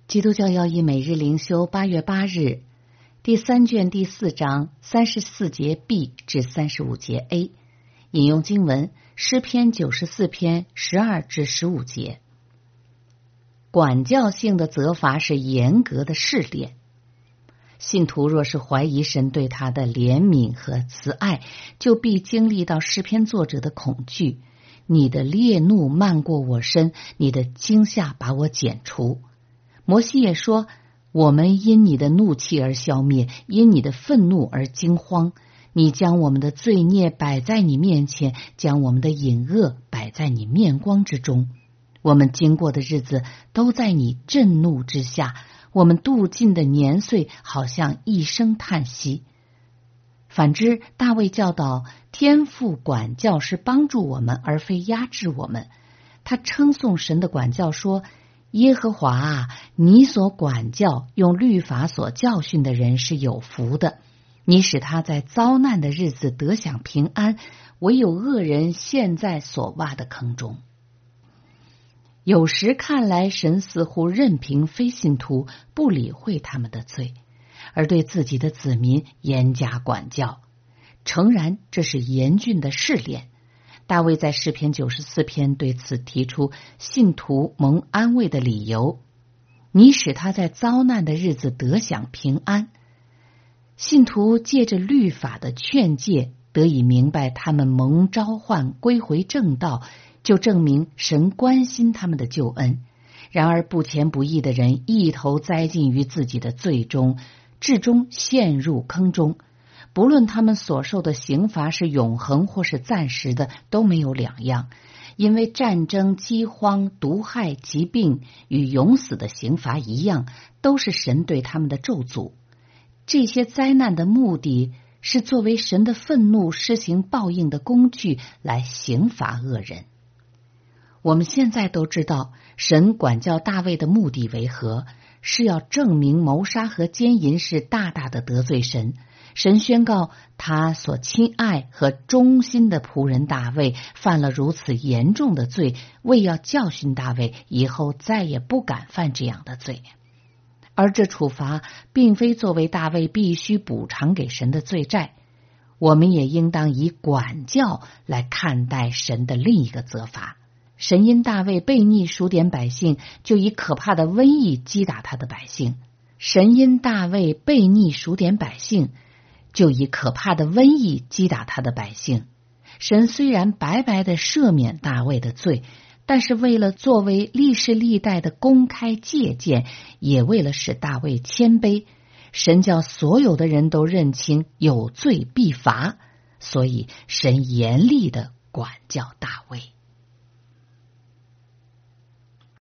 基督教要义每日灵修8月8日，第3卷第4章34节 B 至35节 A， 引用经文诗篇94篇12至15节。管教性的责罚是严格的试炼。信徒若是怀疑神对他的怜悯和慈爱，就必经历到诗篇作者的恐惧。你的烈怒漫过我身，你的惊吓把我剪除。摩西也说，我们因你的怒气而消灭，因你的愤怒而惊慌。你将我们的罪孽摆在你面前，将我们的隐恶摆在你面光之中。我们经过的日子都在你震怒之下，我们度尽的年岁好像一声叹息。反之，大卫教导天父管教是帮助我们，而非压制我们。他称颂神的管教说，耶和华啊，你所管教用律法所教训的人是有福的，你使他在遭难的日子得享平安，唯有恶人陷在所挖的坑中。有时看来，神似乎任凭非信徒不理会他们的罪，而对自己的子民严加管教。诚然，这是严峻的试炼。大卫在诗篇94篇对此提出信徒蒙安慰的理由，你使他在遭难的日子得享平安。信徒借着律法的劝诫得以明白他们蒙召唤归回正道，就证明神关心他们的救恩。然而不虔不义的人一头栽进于自己的罪中，至终陷入坑中。不论他们所受的刑罚是永恒或是暂时的，都没有两样，因为战争、饥荒、毒害、疾病与永死的刑罚一样，都是神对他们的咒诅。这些灾难的目的是作为神的愤怒施行报应的工具，来刑罚恶人。我们现在都知道，神管教大卫的目的为何？是要证明谋杀和奸淫是大大的得罪神。神宣告他所亲爱和忠心的仆人大卫犯了如此严重的罪，为要教训大卫以后再也不敢犯这样的罪。而这处罚并非作为大卫必须补偿给神的罪债，我们也应当以管教来看待神的另一个责罚。神因大卫悖逆数点百姓，就以可怕的瘟疫击打他的百姓。神因大卫悖逆数点百姓，就以可怕的瘟疫击打他的百姓。神虽然白白的赦免大卫的罪，但是为了作为历世历代的公开借鉴，也为了使大卫谦卑，神叫所有的人都认清有罪必罚，所以神严厉的管教大卫。